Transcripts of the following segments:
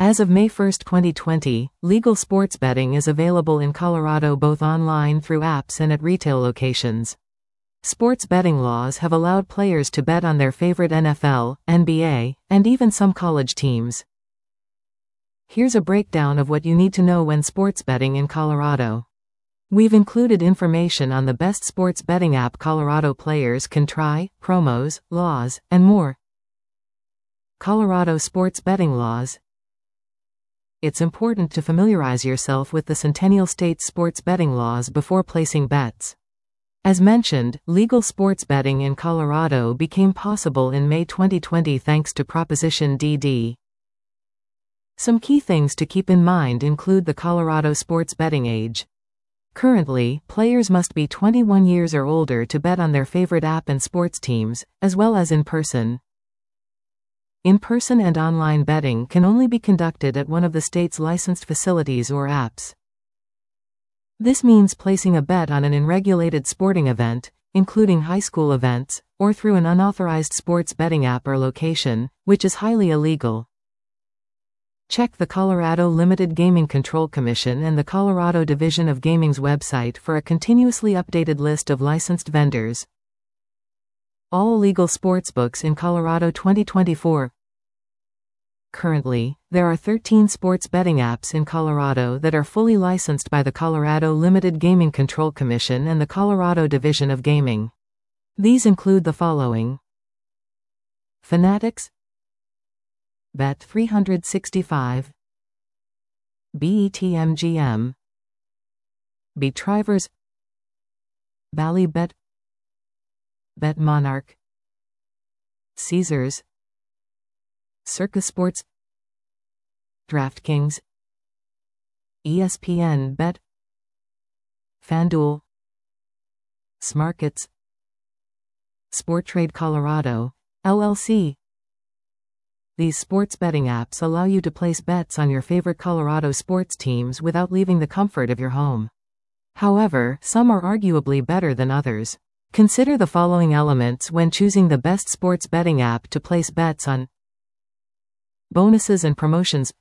As of May 1, 2020, legal sports betting is available in Colorado both online through apps and at retail locations. Sports betting laws have allowed players to bet on their favorite NFL, NBA, and even some college teams. Here's a breakdown of what you need to know when sports betting in Colorado. We've included information on the best sports betting app Colorado players can try, promos, laws, and more. Colorado sports betting laws. It's important to familiarize yourself with the Centennial State's sports betting laws before placing bets. As mentioned, legal sports betting in Colorado became possible in May 2020 thanks to Proposition DD. Some key things to keep in mind include the Colorado sports betting age. Currently, players must be 21 years or older to bet on their favorite app and sports teams, as well as in person. In-person and online betting can only be conducted at one of the state's licensed facilities or apps. This means placing a bet on an unregulated sporting event, including high school events, or through an unauthorized sports betting app or location, which is highly illegal. Check the Colorado Limited Gaming Control Commission and the Colorado Division of Gaming's website for a continuously updated list of licensed vendors. All legal sportsbooks in Colorado 2024. Currently, there are 13 sports betting apps in Colorado that are fully licensed by the Colorado Limited Gaming Control Commission and the Colorado Division of Gaming. These include the following: Fanatics, Bet365, BetMGM, BetRivers, Ballybet, BetMonarch, Caesars, Circa Sports, DraftKings, ESPN Bet, FanDuel, Smarkets, Sporttrade Colorado, LLC. These sports betting apps allow you to place bets on your favorite Colorado sports teams without leaving the comfort of your home. However, some are arguably better than others. Consider the following elements when choosing the best sports betting app to place bets on. Bonuses and promotions.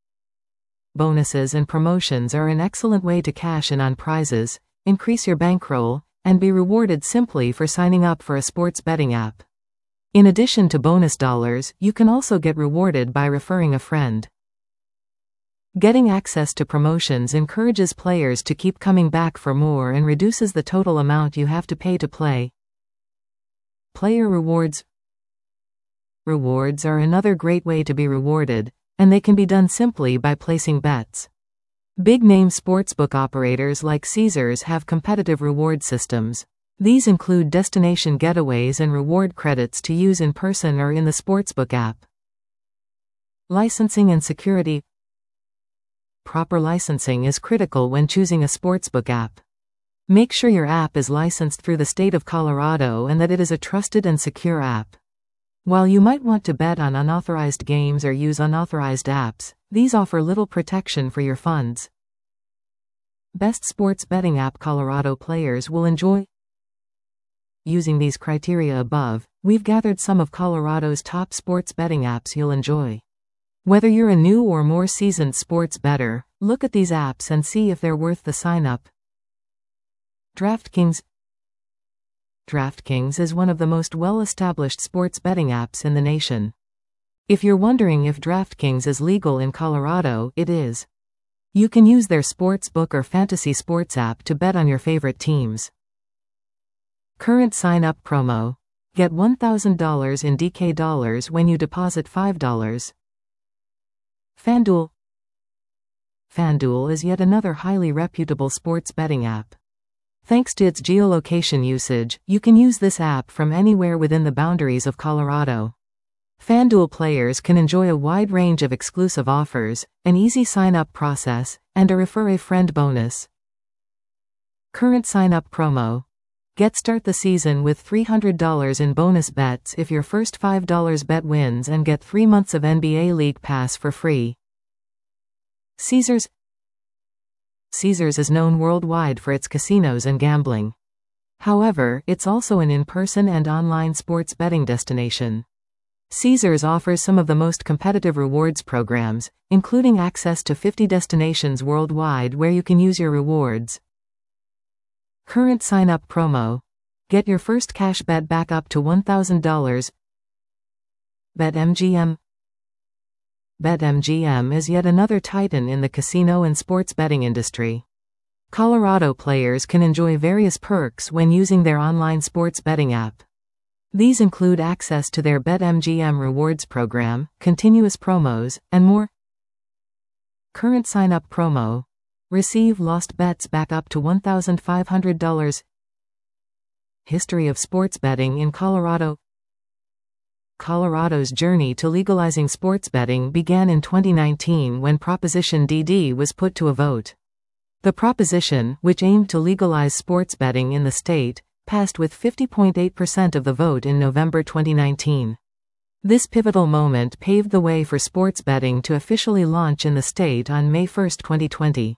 Bonuses and promotions are an excellent way to cash in on prizes, increase your bankroll, and be rewarded simply for signing up for a sports betting app. In addition to bonus dollars, you can also get rewarded by referring a friend. Getting access to promotions encourages players to keep coming back for more and reduces the total amount you have to pay to play. Player rewards. Rewards are another great way to be rewarded, and they can be done simply by placing bets. Big-name sportsbook operators like Caesars have competitive reward systems. These include destination getaways and reward credits to use in person or in the sportsbook app. Licensing and security. Proper licensing is critical when choosing a sportsbook app. Make sure your app is licensed through the state of Colorado and that it is a trusted and secure app. While you might want to bet on unauthorized games or use unauthorized apps, these offer little protection for your funds. Best sports betting app Colorado players will enjoy. Using these criteria above, we've gathered some of Colorado's top sports betting apps you'll enjoy. Whether you're a new or more seasoned sports bettor, look at these apps and see if they're worth the sign-up. DraftKings. DraftKings is one of the most well-established sports betting apps in the nation. If you're wondering if DraftKings is legal in Colorado, it is. You can use their sportsbook or fantasy sports app to bet on your favorite teams. Current sign-up promo. Get $1,000 in DK dollars when you deposit $5. FanDuel. FanDuel is yet another highly reputable sports betting app. Thanks to its geolocation usage, you can use this app from anywhere within the boundaries of Colorado. FanDuel players can enjoy a wide range of exclusive offers, an easy sign-up process, and a refer a friend bonus. Current sign-up promo. Start the season with $300 in bonus bets if your first $5 bet wins and get 3 months of NBA League Pass for free. Caesars. Caesars is known worldwide for its casinos and gambling. However, it's also an in-person and online sports betting destination. Caesars offers some of the most competitive rewards programs, including access to 50 destinations worldwide where you can use your rewards. Current sign-up promo. Get your first cash bet back up to $1,000. BetMGM. BetMGM is yet another titan in the casino and sports betting industry. Colorado players can enjoy various perks when using their online sports betting app. These include access to their BetMGM rewards program, continuous promos, and more. Current sign-up promo. Receive lost bets back up to $1,500. History of sports betting in Colorado. Colorado's journey to legalizing sports betting began in 2019 when Proposition DD was put to a vote. The proposition, which aimed to legalize sports betting in the state, passed with 50.8% of the vote in November 2019. This pivotal moment paved the way for sports betting to officially launch in the state on May 1, 2020.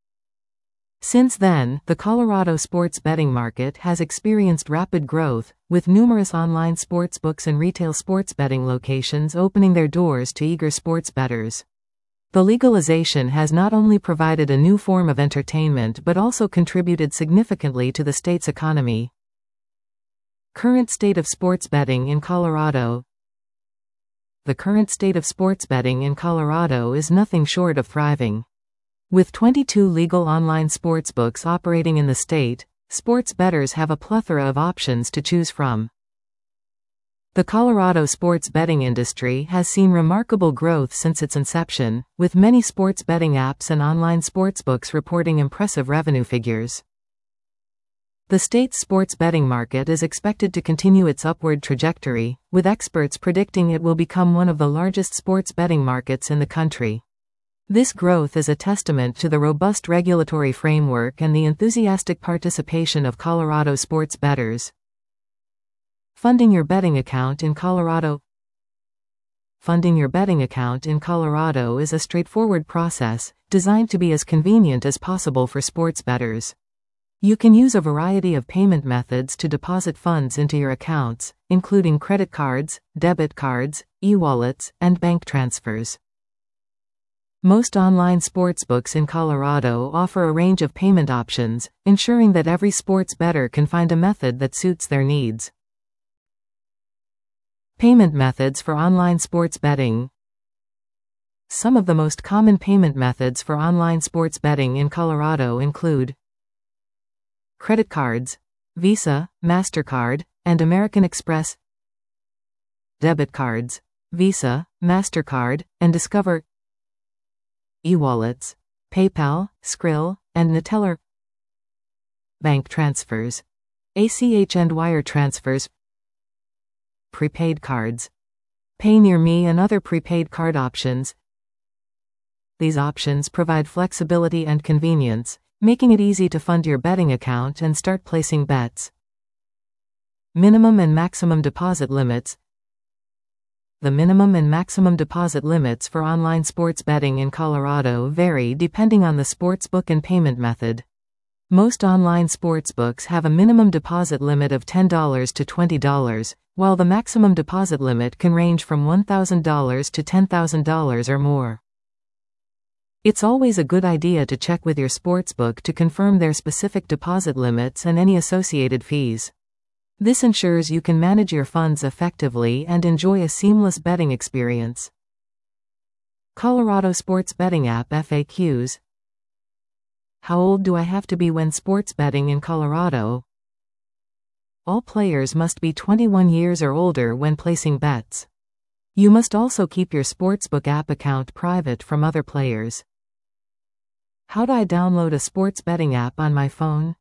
Since then, the Colorado sports betting market has experienced rapid growth, with numerous online sportsbooks and retail sports betting locations opening their doors to eager sports bettors. The legalization has not only provided a new form of entertainment but also contributed significantly to the state's economy. Current state of sports betting in Colorado. The current state of sports betting in Colorado is nothing short of thriving. With 22 legal online sportsbooks operating in the state, sports bettors have a plethora of options to choose from. The Colorado sports betting industry has seen remarkable growth since its inception, with many sports betting apps and online sportsbooks reporting impressive revenue figures. The state's sports betting market is expected to continue its upward trajectory, with experts predicting it will become one of the largest sports betting markets in the country. This growth is a testament to the robust regulatory framework and the enthusiastic participation of Colorado sports bettors. Funding your betting account in Colorado. Funding your betting account in Colorado is a straightforward process, designed to be as convenient as possible for sports bettors. You can use a variety of payment methods to deposit funds into your accounts, including credit cards, debit cards, e-wallets, and bank transfers. Most online sportsbooks in Colorado offer a range of payment options, ensuring that every sports bettor can find a method that suits their needs. Payment methods for online sports betting. Some of the most common payment methods for online sports betting in Colorado include credit cards, Visa, MasterCard, and American Express. Debit cards, Visa, MasterCard, and Discover. E-wallets, PayPal, Skrill, and Neteller. Bank transfers, ACH and wire transfers. Prepaid cards, PayNearMe and other prepaid card options. These options provide flexibility and convenience, making it easy to fund your betting account and start placing bets. Minimum and maximum deposit limits. The minimum and maximum deposit limits for online sports betting in Colorado vary depending on the sportsbook and payment method. Most online sportsbooks have a minimum deposit limit of $10 to $20, while the maximum deposit limit can range from $1,000 to $10,000 or more. It's always a good idea to check with your sportsbook to confirm their specific deposit limits and any associated fees. This ensures you can manage your funds effectively and enjoy a seamless betting experience. Colorado Sports Betting App FAQs. How old do I have to be when sports betting in Colorado? All players must be 21 years or older when placing bets. You must also keep your sportsbook app account private from other players. How do I download a sports betting app on my phone?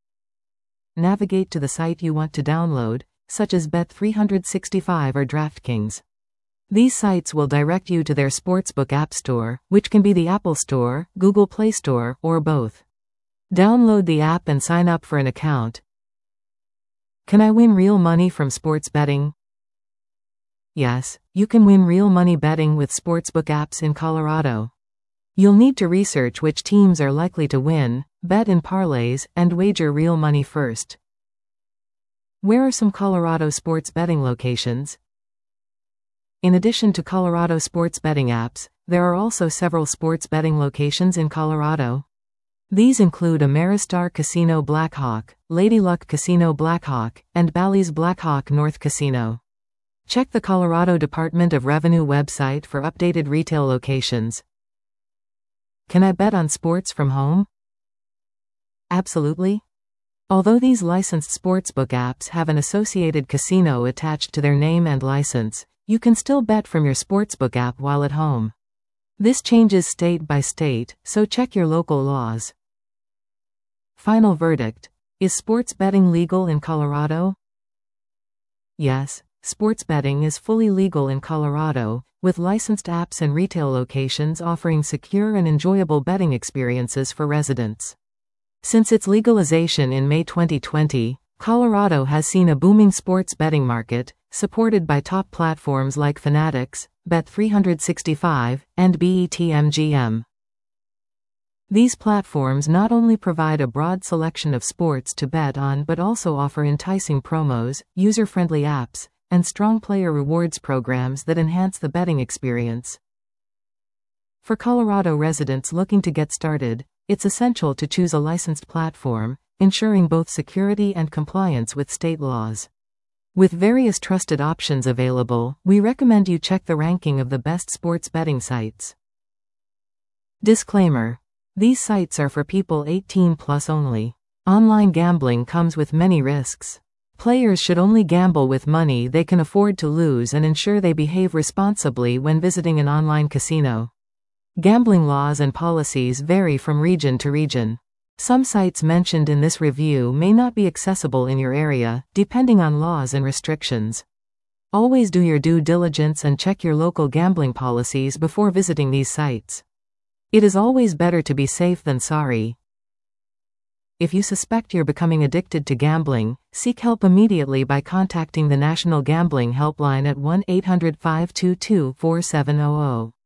Navigate to the site you want to download, such as Bet365 or DraftKings. These sites will direct you to their sportsbook app store, which can be the Apple Store, Google Play Store, or both. Download the app and sign up for an account. Can I win real money from sports betting? Yes, you can win real money betting with sportsbook apps in Colorado. You'll need to research which teams are likely to win, bet in parlays, and wager real money first. Where are some Colorado sports betting locations? In addition to Colorado sports betting apps, there are also several sports betting locations in Colorado. These include Ameristar Casino Blackhawk, Lady Luck Casino Blackhawk, and Bally's Blackhawk North Casino. Check the Colorado Department of Revenue website for updated retail locations. Can I bet on sports from home? Absolutely. Although these licensed sportsbook apps have an associated casino attached to their name and license, you can still bet from your sportsbook app while at home. This changes state by state, so check your local laws. Final verdict. Is sports betting legal in Colorado? Yes, sports betting is fully legal in Colorado, with licensed apps and retail locations offering secure and enjoyable betting experiences for residents. Since its legalization in May 2020, Colorado has seen a booming sports betting market, supported by top platforms like Fanatics, Bet365, and BetMGM. These platforms not only provide a broad selection of sports to bet on but also offer enticing promos, user-friendly apps, and strong player rewards programs that enhance the betting experience. For Colorado residents looking to get started, it's essential to choose a licensed platform, ensuring both security and compliance with state laws. With various trusted options available, we recommend you check the ranking of the best sports betting sites. Disclaimer: these sites are for people 18+ only. Online gambling comes with many risks. Players should only gamble with money they can afford to lose and ensure they behave responsibly when visiting an online casino. Gambling laws and policies vary from region to region. Some sites mentioned in this review may not be accessible in your area, depending on laws and restrictions. Always do your due diligence and check your local gambling policies before visiting these sites. It is always better to be safe than sorry. If you suspect you're becoming addicted to gambling, seek help immediately by contacting the National Gambling Helpline at 1-800-522-4700.